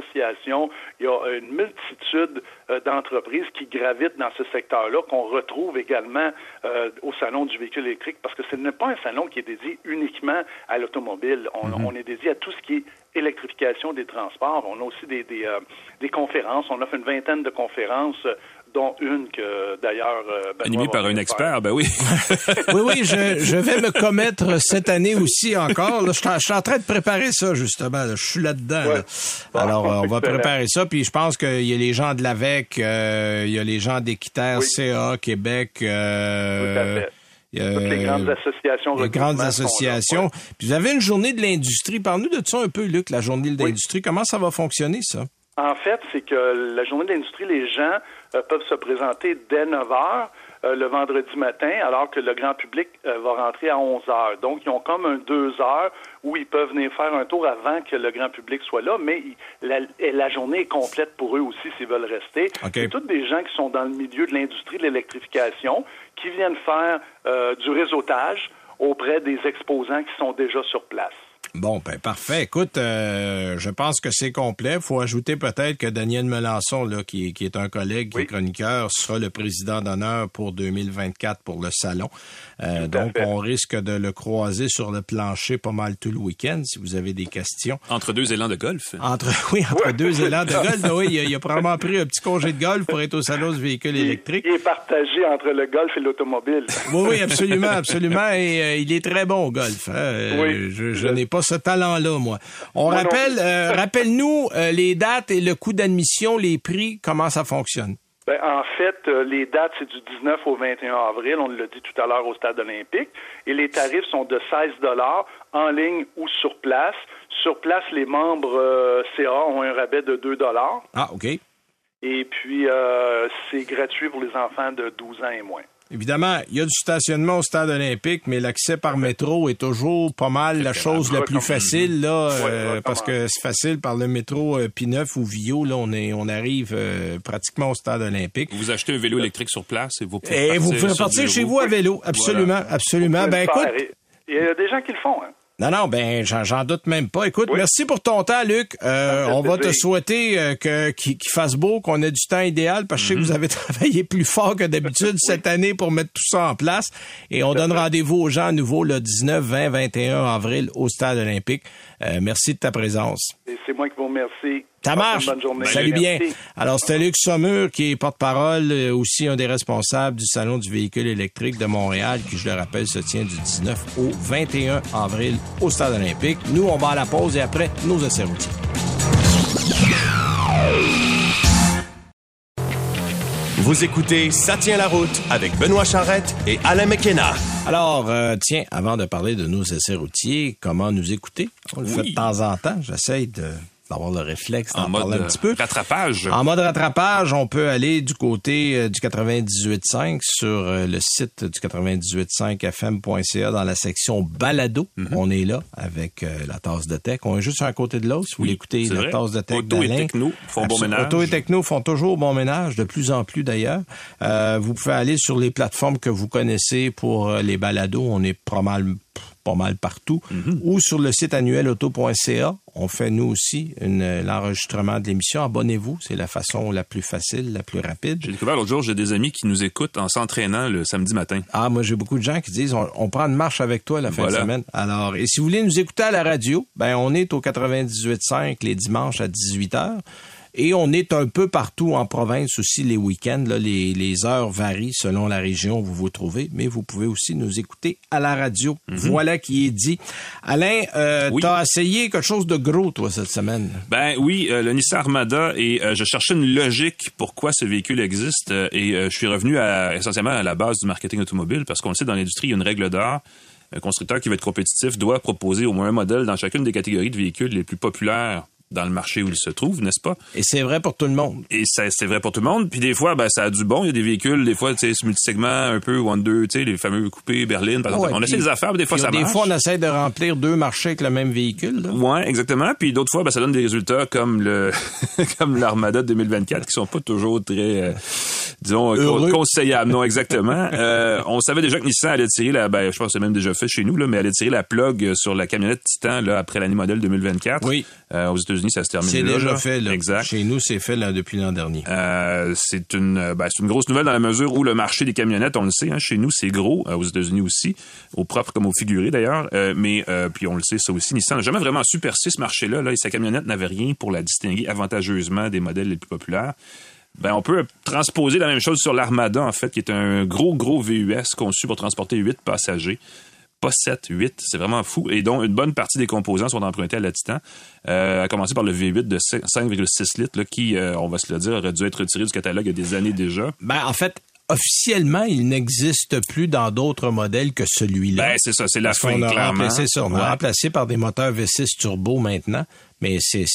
associations, il y a une multitude d'entreprises qui gravitent dans ce secteur-là, qu'on retrouve également au Salon du véhicule électrique, parce que ce n'est pas un salon qui est dédié uniquement à l'automobile. On est dédié à tout ce qui est électrification des transports. On a aussi des conférences. On offre une vingtaine de conférences, dont une que, d'ailleurs... animée par un expert, ben oui. oui, je vais me commettre cette année aussi encore. Là, je suis en train de préparer ça, justement. Là. Je suis là-dedans. Ouais. Là. Alors, on va préparer ça. Puis je pense qu'il y a les gens de l'AVEC, il y a les gens d'Équiterre, CA, Québec... Tout à fait. Toutes les grandes associations. Les grandes associations. Puis vous avez une journée de l'industrie. Parle-nous de ça un peu, Luc, la journée de l'industrie. Comment ça va fonctionner, ça? En fait, c'est que la journée de l'industrie, les gens peuvent se présenter dès 9h le vendredi matin, alors que le grand public va rentrer à 11h. Donc, ils ont comme 2 heures où ils peuvent venir faire un tour avant que le grand public soit là, mais la journée est complète pour eux aussi s'ils veulent rester. Okay. C'est tous des gens qui sont dans le milieu de l'industrie de l'électrification, qui viennent faire du réseautage auprès des exposants qui sont déjà sur place. Bon, ben parfait. Écoute, je pense que c'est complet. Faut ajouter peut-être que Daniel Melançon, là, qui est un collègue, qui est chroniqueur, sera le président d'honneur pour 2024 pour le salon. Donc, on risque de le croiser sur le plancher pas mal tout le week-end, si vous avez des questions. Entre 2 élans de golf. Entre 2 élans de golf. Oui, il a probablement pris un petit congé de golf pour être au salon du véhicule électrique. Il est partagé entre le golf et l'automobile. Oui, absolument, absolument. Et il est très bon au golf. Hein. Oui. Je n'ai pas ce talent-là, moi. Rappelle-nous les dates et le coût d'admission, les prix, comment ça fonctionne? Ben, en fait, les dates, c'est du 19 au 21 avril, on l'a dit tout à l'heure au Stade olympique, et les tarifs sont de 16 $ en ligne ou sur place. Sur place, les membres CA ont un rabais de 2 $. Ah, OK. Et puis, c'est gratuit pour les enfants de 12 ans et moins. Évidemment, il y a du stationnement au Stade olympique, mais l'accès par métro est toujours pas mal la chose la plus facile, là, parce que c'est facile par le métro P9 ou Vio, là, on arrive pratiquement au Stade olympique. Vous achetez un vélo électrique sur place et vous pouvez partir chez vous à vélo, absolument, voilà. Absolument. Ben écoute, il y a des gens qui le font, hein. Non, ben j'en doute même pas. Écoute, merci pour ton temps, Luc. On va te souhaiter qu'il fasse beau, qu'on ait du temps idéal, parce que je sais que vous avez travaillé plus fort que d'habitude cette année pour mettre tout ça en place. Et on donne rendez-vous aux gens à nouveau le 19, 20, 21 avril au Stade olympique. Merci de ta présence. Et c'est moi qui vous remercie. Ça marche. Bonne journée. Salut bien. Alors, c'était Luc Saumur, qui est porte-parole, aussi un des responsables du Salon du véhicule électrique de Montréal, qui, je le rappelle, se tient du 19 au 21 avril au Stade olympique. Nous, on va à la pause et après, nos essais routiers. Vous écoutez Ça tient la route avec Benoît Charrette et Alain McKenna. Alors, tiens, avant de parler de nos essais routiers, comment nous écouter? On le fait de temps en temps. J'essaye d'avoir le réflexe d'en parler un petit peu. Rattrapage. En mode rattrapage, on peut aller du côté du 98.5 sur le site du 98.5fm.ca dans la section balado. On est là avec la tasse de tech. On est juste un côté de l'autre. Si vous voulez écouter la tasse de tech Auto d'Alain. Et Techno font bon ménage. Auto et Techno font toujours bon ménage, de plus en plus d'ailleurs. Vous pouvez aller sur les plateformes que vous connaissez pour les balados. On est pas mal partout. Ou sur le site annuel auto.ca. On fait, nous aussi, l'enregistrement de l'émission. Abonnez-vous. C'est la façon la plus facile, la plus rapide. J'ai découvert l'autre jour, j'ai des amis qui nous écoutent en s'entraînant le samedi matin. Ah, moi, j'ai beaucoup de gens qui disent, on prend une marche avec toi la fin de semaine. Alors, et si vous voulez nous écouter à la radio, ben, on est au 98.5 les dimanches à 18h. Et on est un peu partout en province aussi les week-ends. Là, les heures varient selon la région où vous vous trouvez, mais vous pouvez aussi nous écouter à la radio. Voilà qui est dit. Alain, t'as essayé quelque chose de gros, toi, cette semaine. Ben oui, le Nissan Armada, et je cherchais une logique pourquoi ce véhicule existe, et je suis revenu essentiellement à la base du marketing automobile, parce qu'on le sait, dans l'industrie, il y a une règle d'or. Un constructeur qui veut être compétitif doit proposer au moins un modèle dans chacune des catégories de véhicules les plus populaires dans le marché où il se trouve, n'est-ce pas? Et c'est vrai pour tout le monde. Et c'est vrai pour tout le monde. Puis des fois, ben, ça a du bon. Il y a des véhicules, des fois, tu sais, multisegments, un peu Wonder, tu sais, les fameux coupés berlines, par exemple. On essaie des affaires, puis des fois, ça marche. Des fois, on essaie de remplir 2 marchés avec le même véhicule, là. Ouais, exactement. Puis d'autres fois, ben, ça donne des résultats comme comme l'Armada de 2024, qui sont pas toujours très, disons, conseillables. Non, exactement. On savait déjà que Nissan allait tirer je pense que c'est même déjà fait chez nous, là, mais allait tirer la plug sur la camionnette Titan, là, après l'année modèle 2024. Oui. Aux États-Unis, États-Unis, ça se termine c'est là. C'est déjà fait, là. Exact. Chez nous, c'est fait là, depuis l'an dernier. C'est une grosse nouvelle dans la mesure où le marché des camionnettes, on le sait, hein, chez nous, c'est gros, aux États-Unis aussi, au propre comme au figuré d'ailleurs, mais puis on le sait, ça aussi, Nissan n'a jamais vraiment su percer ce marché-là, là, et sa camionnette n'avait rien pour la distinguer avantageusement des modèles les plus populaires. On peut transposer la même chose sur l'Armada, en fait, qui est un gros VUS conçu pour transporter 8 passagers. Pas 7, 8, c'est vraiment fou. Et donc, une bonne partie des composants sont empruntés à la Titan, à commencer par le V8 de 5,6 litres, là, qui, on va se le dire, aurait dû être retiré du catalogue il y a des années déjà. En fait, officiellement, il n'existe plus dans d'autres modèles que celui-là. C'est ça, c'est la fin, clairement. C'est ça, on a remplacé par des moteurs V6 turbo maintenant. Mais c'est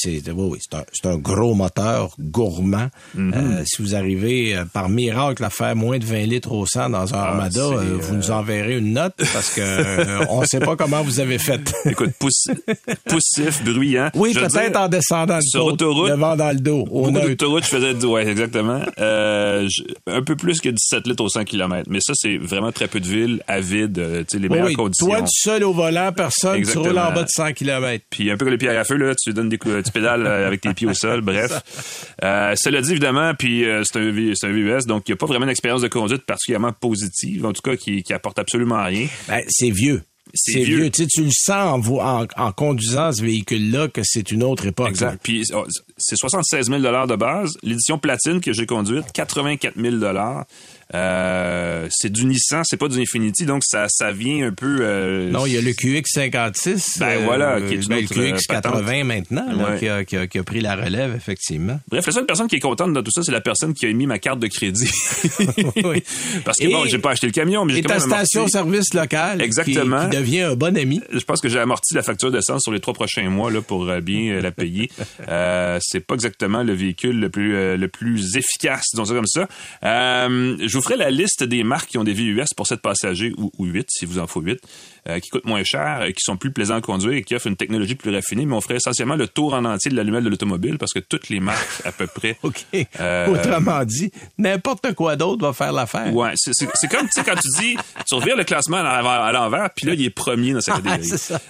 un gros moteur gourmand. Mm-hmm. Si vous arrivez par miracle à faire moins de 20 litres au 100 dans un Armada, vous nous enverrez une note parce que on sait pas comment vous avez fait. Écoute, poussif, bruyant. Oui, peut-être en descendant sur autoroute, le vent dans le dos. Beaucoup d'autoroute, je faisais exactement. Un peu plus que 17 litres au 100 km. Mais ça, c'est vraiment très peu de villes à vide, les meilleures conditions. Toi, tout seul au volant, personne, exactement. Tu roules en bas de 100 km. Puis un peu comme les pierres à feu, là, tu donnes tu pédales avec tes pieds au sol, bref. Cela dit, évidemment, puis c'est un VUS, donc il n'y a pas vraiment une expérience de conduite particulièrement positive, en tout cas qui apporte absolument rien. C'est vieux. C'est vieux. Tu le sens en conduisant ce véhicule-là que c'est une autre époque. Exact. Puis c'est 76 000 $ de base. L'édition platine que j'ai conduite, 84 000 $. C'est du Nissan, c'est pas du Infiniti, donc ça vient un peu... Non, il y a le QX56. Voilà, qui est le QX80 maintenant, là, qui a pris la relève, effectivement. Bref, la seule personne qui est contente de tout ça, c'est la personne qui a émis ma carte de crédit. Oui. Parce que j'ai pas acheté le camion, mais j'ai quand même ta station-service locale. Exactement. Qui devient un bon ami. Je pense que j'ai amorti la facture d'essence sur les 3 prochains mois là, pour bien la payer. C'est pas exactement le véhicule le plus efficace, disons ça comme ça. Je vous ferai la liste des marques qui ont des VUS pour 7 passagers ou 8, si vous en faut 8, qui coûtent moins cher, qui sont plus plaisants à conduire et qui offrent une technologie plus raffinée, mais on ferait essentiellement le tour en entier de l'allumette de l'automobile parce que toutes les marques, à peu près... OK. Autrement dit, n'importe quoi d'autre va faire l'affaire. Ouais, c'est comme, tu sais, quand tu dis, tu revires le classement à l'envers, puis là, il est premier dans sa catégorie. C'est ça.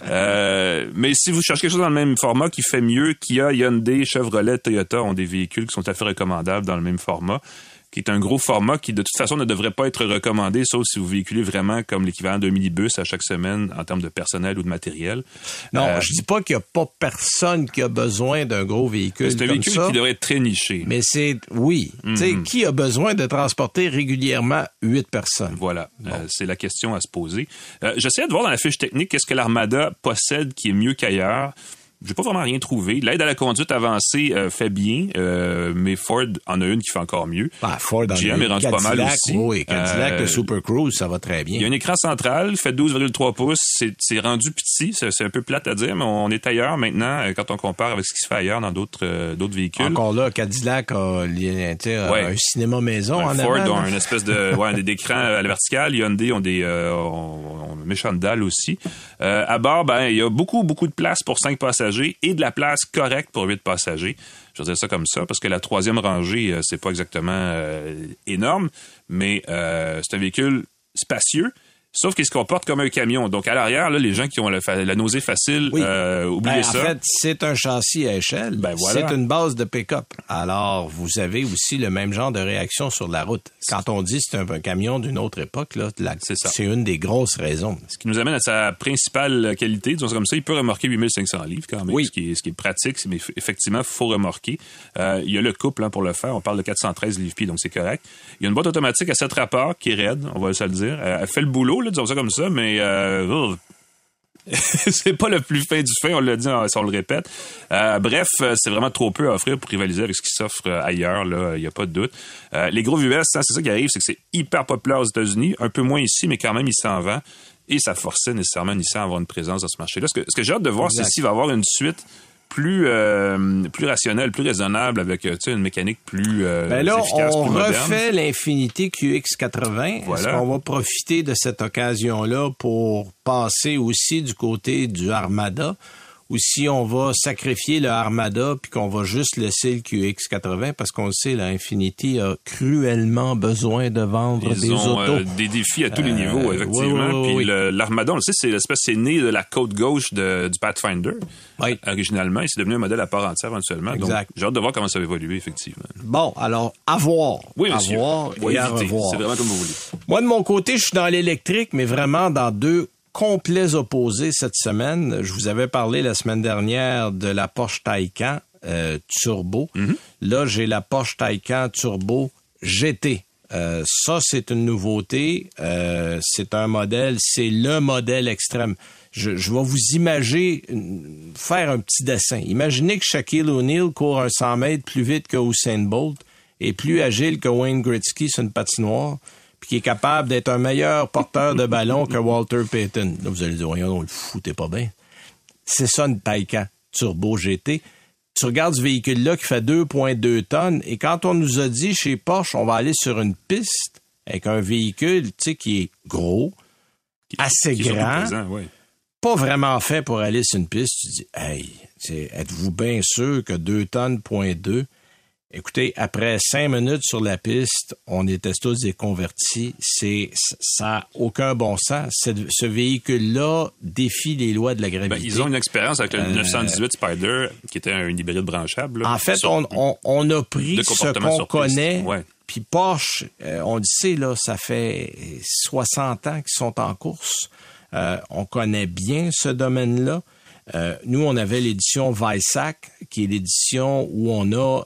Mais si vous cherchez quelque chose dans le même format qui fait mieux, Kia, Hyundai, Chevrolet, Toyota ont des véhicules qui sont tout à fait recommandables dans le même format, qui est un gros format qui, de toute façon, ne devrait pas être recommandé, sauf si vous véhiculez vraiment comme l'équivalent d'un minibus à chaque semaine en termes de personnel ou de matériel. Non, je dis pas qu'il n'y a pas personne qui a besoin d'un gros véhicule comme ça. C'est un véhicule qui devrait être très niché. Mais tu sais, qui a besoin de transporter régulièrement 8 personnes? Voilà, c'est la question à se poser. J'essayais de voir dans la fiche technique qu'est-ce que l'Armada possède qui est mieux qu'ailleurs. J'ai pas vraiment rien trouvé. L'aide à la conduite avancée fait bien, mais Ford en a une qui fait encore mieux. Ford en GM est rendu Cadillac, pas mal aussi. Oui, Cadillac, le Super Cruise, ça va très bien. Il y a un écran central, fait 12,3 pouces. C'est rendu petit, c'est un peu plate à dire, mais on est ailleurs maintenant quand on compare avec ce qui se fait ailleurs dans d'autres véhicules. Encore là, Cadillac a un cinéma maison en Ford avant. a une espèce de d'écran à la verticale. Hyundai ont des méchantes dalles aussi. À bord, il y a beaucoup de place pour 5 passagers et de la place correcte pour 8 passagers. Je vais dire ça comme ça, parce que la 3e rangée, c'est pas exactement énorme, mais c'est un véhicule spacieux, sauf qu'il se comporte comme un camion. Donc, à l'arrière, là, les gens qui ont la nausée facile, oubliez ça. En fait, c'est un châssis à échelle. Voilà. C'est une base de pick-up. Alors, vous avez aussi le même genre de réaction sur la route. Quand on dit c'est un camion d'une autre époque, là, c'est une des grosses raisons. Ce qui nous amène à sa principale qualité, disons comme ça, il peut remorquer 8500 livres quand même, oui. ce qui est pratique, mais effectivement, il faut remorquer. Il y a le couple pour le faire, on parle de 413 livres-pieds, donc c'est correct. Il y a une boîte automatique à 7 rapports qui est raide, on va se le dire. Elle fait le boulot, là, disons ça comme ça, mais c'est pas le plus fin du fin, on l'a dit, on le répète. Bref, c'est vraiment trop peu à offrir pour rivaliser avec ce qui s'offre ailleurs, là, il n'y a pas de doute. Les gros VUS, c'est ça qui arrive, c'est que c'est hyper populaire aux États-Unis, un peu moins ici, mais quand même, il s'en vend. Et ça forçait nécessairement Nissan à avoir une présence dans ce marché-là. Ce que j'ai hâte de voir, c'est s'il va y avoir une suite plus rationnelle, plus raisonnable, avec une mécanique plus efficace, on plus moderne. refait l'Infiniti QX80. Voilà. Est-ce qu'on va profiter de cette occasion-là pour passer aussi du côté du Armada, ou si on va sacrifier le Armada puis qu'on va juste laisser le QX80 parce qu'on le sait, la Infiniti a cruellement besoin de vendre des autos. Des défis à tous les niveaux, effectivement. Puis l'Armada, on le sait, c'est né de la côte gauche du Pathfinder. Oui. Originalement, il s'est devenu un modèle à part entière éventuellement. Exact. Donc, j'ai hâte de voir comment ça va évoluer, effectivement. Bon, alors, à voir. Oui, monsieur. À voir et à revoir. C'est vraiment comme vous voulez. Moi, de mon côté, je suis dans l'électrique, mais vraiment dans deux complets opposés cette semaine. Je vous avais parlé la semaine dernière de la Porsche Taycan Turbo. Mm-hmm. Là, j'ai la Porsche Taycan Turbo GT. Ça, c'est une nouveauté. C'est un modèle, c'est le modèle extrême. Je vais vous imaginer faire un petit dessin. Imaginez que Shaquille O'Neal court un 100 mètres plus vite que Usain Bolt et plus agile que Wayne Gretzky sur une patinoire, puis qui est capable d'être un meilleur porteur de ballon que Walter Payton. Là, vous allez dire, voyons, on le foutez pas bien. C'est ça une Taycan Turbo GT. Tu regardes ce véhicule-là qui fait 2,2 tonnes, et quand on nous a dit chez Porsche, on va aller sur une piste avec un véhicule, tu sais, qui est gros, assez grand, pas vraiment fait pour aller sur une piste, tu dis, hey, êtes-vous bien sûr que 2 tonnes, 0,2? Écoutez, après 5 minutes sur la piste, on était tous déconvertis. Ça n'a aucun bon sens. Ce véhicule-là défie les lois de la gravité. Ben, ils ont une expérience avec le 918 Spider, qui était un hybride branchable. Là, en fait, on a pris ce qu'on connaît. Ouais. Puis Porsche, on le sait, là, ça fait 60 ans qu'ils sont en course. On connaît bien ce domaine-là. Nous, on avait l'édition Weissach, qui est l'édition où on a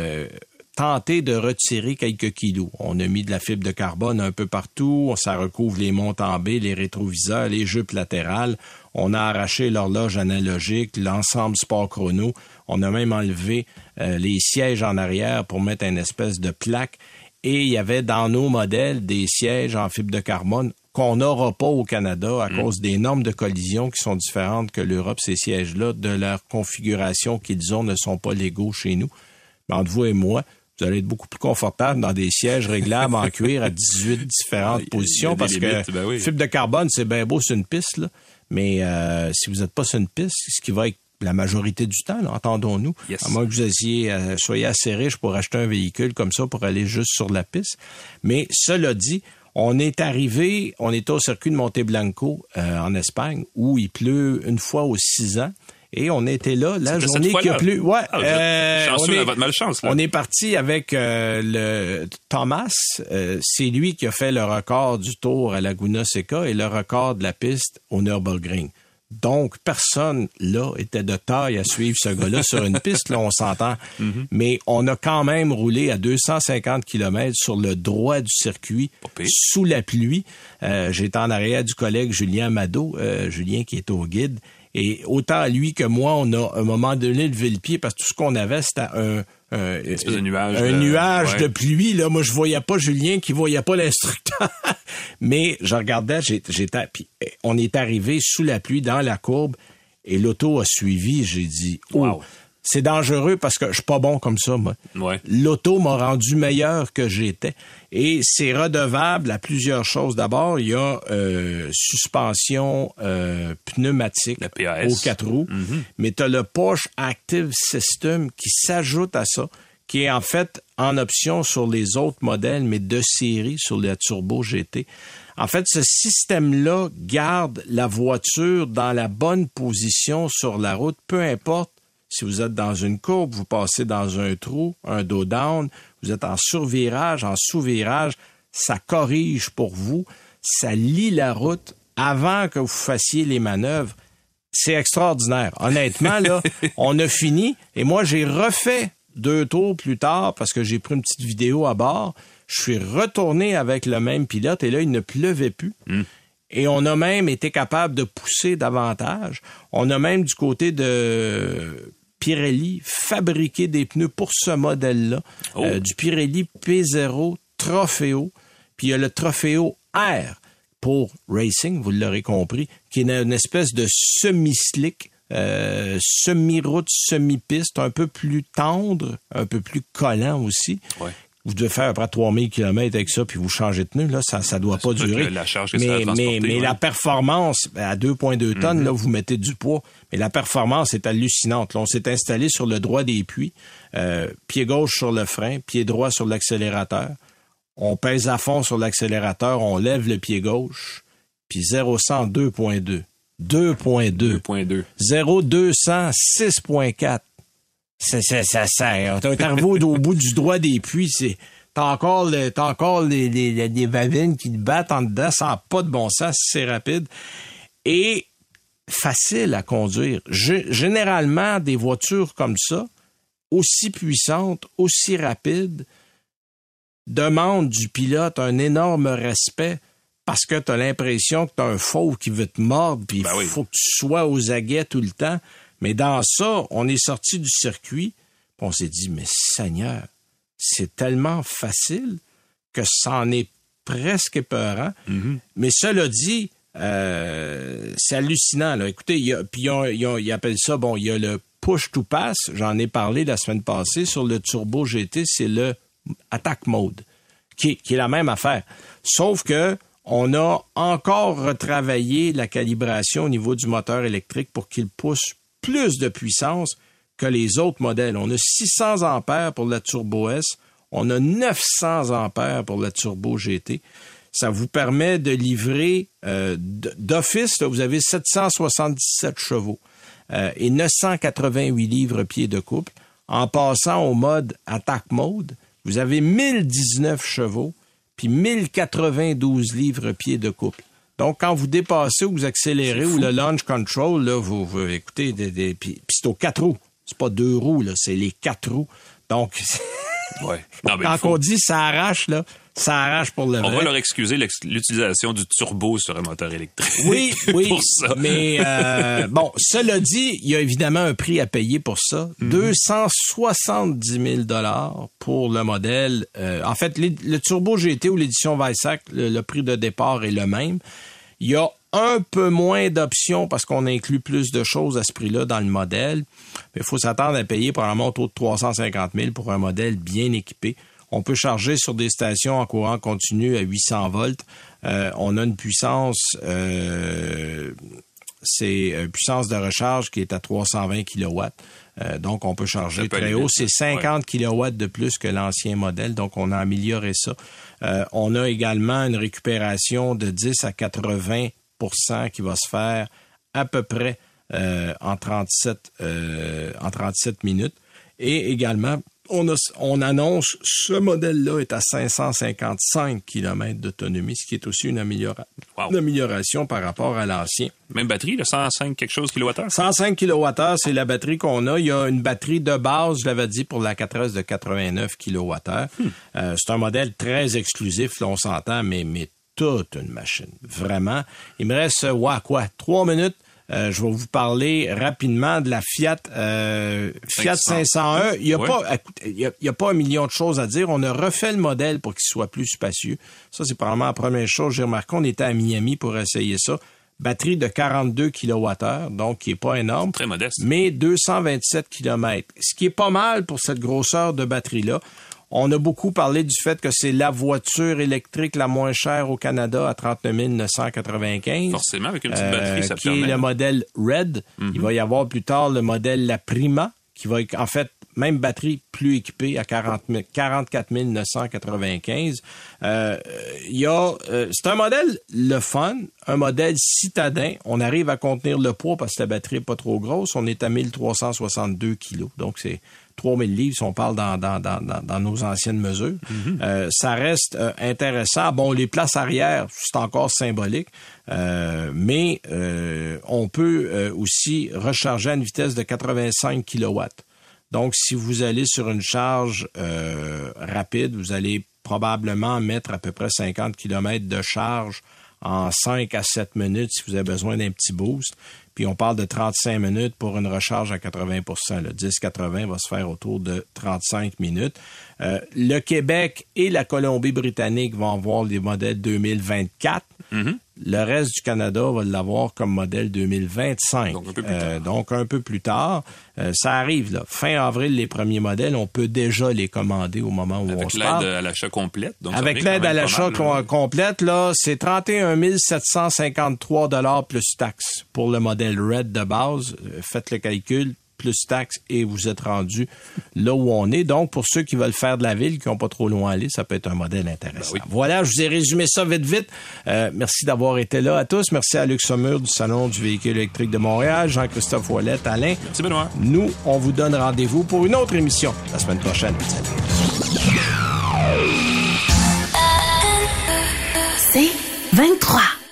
tenté de retirer quelques kilos. On a mis de la fibre de carbone un peu partout, ça recouvre les montes en B, les rétroviseurs, les jupes latérales. On a arraché l'horloge analogique, l'ensemble sport chrono. On a même enlevé les sièges en arrière pour mettre une espèce de plaque. Et il y avait dans nos modèles des sièges en fibre de carbone qu'on n'aura pas au Canada à cause des normes de collision qui sont différentes que l'Europe. Ces sièges-là, de leur configuration qu'ils ont, ne sont pas légaux chez nous. Mais entre vous et moi, vous allez être beaucoup plus confortable dans des sièges réglables en cuir à 18 différentes positions parce limites, que fibre de carbone, c'est bien beau sur une piste, là, mais si vous n'êtes pas sur une piste, ce qui va être la majorité du temps, là, entendons-nous, à moins que vous soyez assez riche pour acheter un véhicule comme ça pour aller juste sur la piste. Mais cela dit, on était au circuit de Monte Blanco en Espagne où il pleut une fois aux 6 ans. Et on était là, la journée qu'il a plu. Ouais, chanceux à votre malchance, là. On est parti avec le Thomas. C'est lui qui a fait le record du Tour à Laguna Seca et le record de la piste au Nürburgring. Donc, personne, là, était de taille à suivre ce gars-là sur une piste, là, on s'entend. Mm-hmm. Mais on a quand même roulé à 250 km sur le droit du circuit, sous la pluie. J'étais en arrière du collègue Julien Mado, Julien qui est au guide. Et autant lui que moi, on a à un moment donné levé le pied parce que tout ce qu'on avait, c'était un nuage de pluie. Là, moi, je voyais pas Julien qui voyait pas l'instructeur. Mais je regardais, puis on est arrivé sous la pluie dans la courbe et l'auto a suivi. J'ai dit, wow. C'est dangereux parce que je suis pas bon comme ça, moi. Ouais. L'auto m'a rendu meilleur que j'étais. Et c'est redevable à plusieurs choses. D'abord, il y a suspension pneumatique aux 4 roues. Mm-hmm. Mais tu as le Porsche Active System qui s'ajoute à ça, qui est en fait en option sur les autres modèles, mais de série sur la Turbo GT. En fait, ce système-là garde la voiture dans la bonne position sur la route, peu importe. Si vous êtes dans une courbe, vous passez dans un trou, un dos down, vous êtes en survirage, en sous-virage, ça corrige pour vous, ça lie la route avant que vous fassiez les manœuvres. C'est extraordinaire. Honnêtement, là, on a fini et moi, j'ai refait 2 tours plus tard parce que j'ai pris une petite vidéo à bord. Je suis retourné avec le même pilote et là, il ne pleuvait plus. Et on a même été capable de pousser davantage. On a même du côté de Pirelli fabriqué des pneus pour ce modèle-là. Du Pirelli P0 Trofeo. Puis il y a le Trofeo R pour Racing, vous l'aurez compris, qui est une espèce de semi-slick, semi-route, semi-piste, un peu plus tendre, un peu plus collant aussi. Ouais. vous devez faire à peu près 3000 km avec ça, puis vous changez de pneu, là, ça doit pas durer. La charge que ça va transporter, mais la performance, à 2,2 tonnes, là, vous mettez du poids, mais la performance est hallucinante. Là, on s'est installé sur le droit des puits, pied gauche sur le frein, pied droit sur l'accélérateur. On pèse à fond sur l'accélérateur, on lève le pied gauche, puis 0-100, 2,2. 2,2. 0-200, 6,4. Ça, t'es arrivé au bout du droit des puits, t'as encore les bavines qui te battent en dedans, ça n'a pas de bon sens, c'est rapide. Et facile à conduire. Généralement, des voitures comme ça, aussi puissantes, aussi rapides, demandent du pilote un énorme respect parce que t'as l'impression que t'as un fauve qui veut te mordre, puis il faut que tu sois aux aguets tout le temps. Mais dans ça, on est sorti du circuit, puis on s'est dit, mais Seigneur, c'est tellement facile que ça en est presque épeurant. Mm-hmm. Mais cela dit, c'est hallucinant, là. Écoutez, ils appellent ça, il y a le push to pass, j'en ai parlé la semaine passée, sur le Turbo GT, c'est le Attack Mode, qui est la même affaire. Sauf que on a encore retravaillé la calibration au niveau du moteur électrique pour qu'il pousse plus de puissance que les autres modèles. On a 600 ampères pour la Turbo S, on a 900 ampères pour la Turbo GT. Ça vous permet de livrer d'office, là, vous avez 777 chevaux et 988 livres-pieds de couple. En passant au mode Attack Mode, vous avez 1019 chevaux puis 1092 livres-pieds de couple. Donc, quand vous dépassez ou vous accélérez ou le launch control, là, vous écoutez, puis c'est aux 4 roues. C'est pas 2 roues, là, c'est les 4 roues. Donc, quand on dit ça arrache, là, ça arrache pour le vrai. On va leur excuser l'utilisation du turbo sur un moteur électrique. Oui, pour ça. Mais cela dit, il y a évidemment un prix à payer pour ça. 270 000 pour le modèle. En fait, le Turbo GT ou l'édition Weissach, le prix de départ est le même. Il y a un peu moins d'options parce qu'on inclut plus de choses à ce prix-là dans le modèle. Mais il faut s'attendre à payer probablement autour de 350 000 pour un modèle bien équipé. On peut charger sur des stations en courant continu à 800 volts. On a une puissance, puissance de recharge qui est à 320 kW. Donc, on peut charger très haut. C'est 50 kW de plus que l'ancien modèle. Donc, on a amélioré ça. On a également une récupération de 10 à 80 % qui va se faire à peu près en 37 minutes. Et également, on annonce ce modèle-là est à 555 km d'autonomie, ce qui est aussi une amélioration par rapport à l'ancien. Même batterie, le 105 quelque chose kWh? 105 kWh, c'est la batterie qu'on a. Il y a une batterie de base, je l'avais dit, pour la 4S de 89 kWh. C'est un modèle très exclusif, là, on s'entend, mais toute une machine. Vraiment. Il me reste, 3 minutes. Je vais vous parler rapidement de la Fiat 501. Il y a pas un million de choses à dire. On a refait le modèle pour qu'il soit plus spacieux. Ça, c'est probablement la première chose. J'ai remarqué, on était à Miami pour essayer ça. Batterie de 42 kWh, donc qui est pas énorme. Très modeste. Mais 227 km. Ce qui est pas mal pour cette grosseur de batterie-là. On a beaucoup parlé du fait que c'est la voiture électrique la moins chère au Canada à 39 995. Forcément, avec une petite batterie, ça qui est le modèle Red. Mm-hmm. Il va y avoir plus tard le modèle La Prima, qui va être, en fait, même batterie plus équipée à 44 995. C'est un modèle le fun, un modèle citadin. On arrive à contenir le poids parce que la batterie n'est pas trop grosse. On est à 1362 kilos. Donc, c'est 3000 livres si on parle dans nos anciennes mesures. Mm-hmm. Ça reste intéressant. Bon, les places arrière, c'est encore symbolique, mais on peut aussi recharger à une vitesse de 85 kW. Donc, si vous allez sur une charge rapide, vous allez probablement mettre à peu près 50 km de charge en 5 à 7 minutes si vous avez besoin d'un petit boost. puis on parle de 35 minutes pour une recharge à 80%. Le 10-80 va se faire autour de 35 minutes. Le Québec et la Colombie-Britannique vont avoir les modèles 2024. Mm-hmm. Le reste du Canada va l'avoir comme modèle 2025. Donc un peu plus tard. Ça arrive, là. Fin avril, les premiers modèles, on peut déjà les commander au moment où on se parle. Avec l'aide à l'achat complète. Donc avec l'aide à l'achat complète, là, c'est 31 753 $ plus taxes pour le modèle Red de base. Faites le calcul. Plus taxes et vous êtes rendu là où on est. Donc, pour ceux qui veulent faire de la ville, qui n'ont pas trop loin à aller, ça peut être un modèle intéressant. Ben oui. Voilà, je vous ai résumé ça vite. Merci d'avoir été là à tous. Merci à Luc Saumur du Salon du véhicule électrique de Montréal, Jean-Christophe Ouellette, Alain. Merci Benoît. Nous, on vous donne rendez-vous pour une autre émission la semaine prochaine. C'est 23.